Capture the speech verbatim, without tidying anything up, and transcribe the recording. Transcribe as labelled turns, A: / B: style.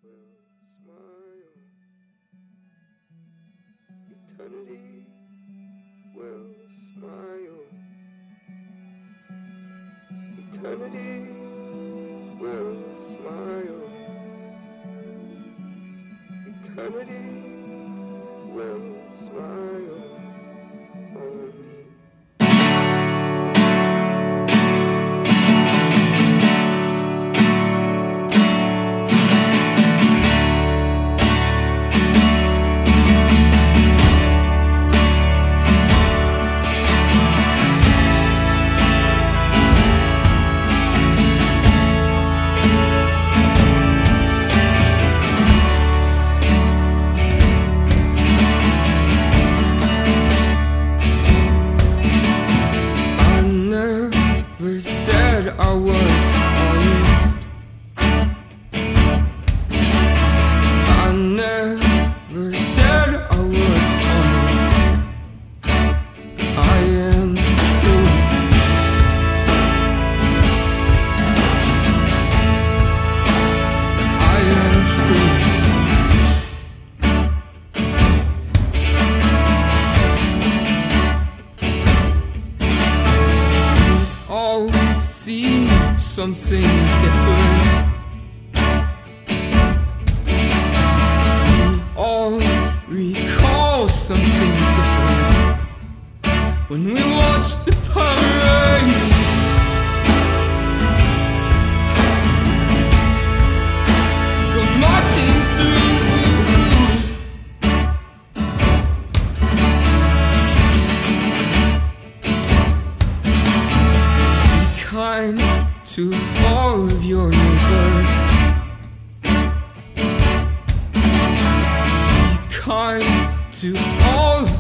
A: will smile. Eternity will smile. Eternity will smile. Eternity will smile on me. I was honest. I never said I was honest. I am true. I am true. We all see something different. We all recall something different when we watch the parade. Go marching through. Be kind to all of your neighbors. Be kind to all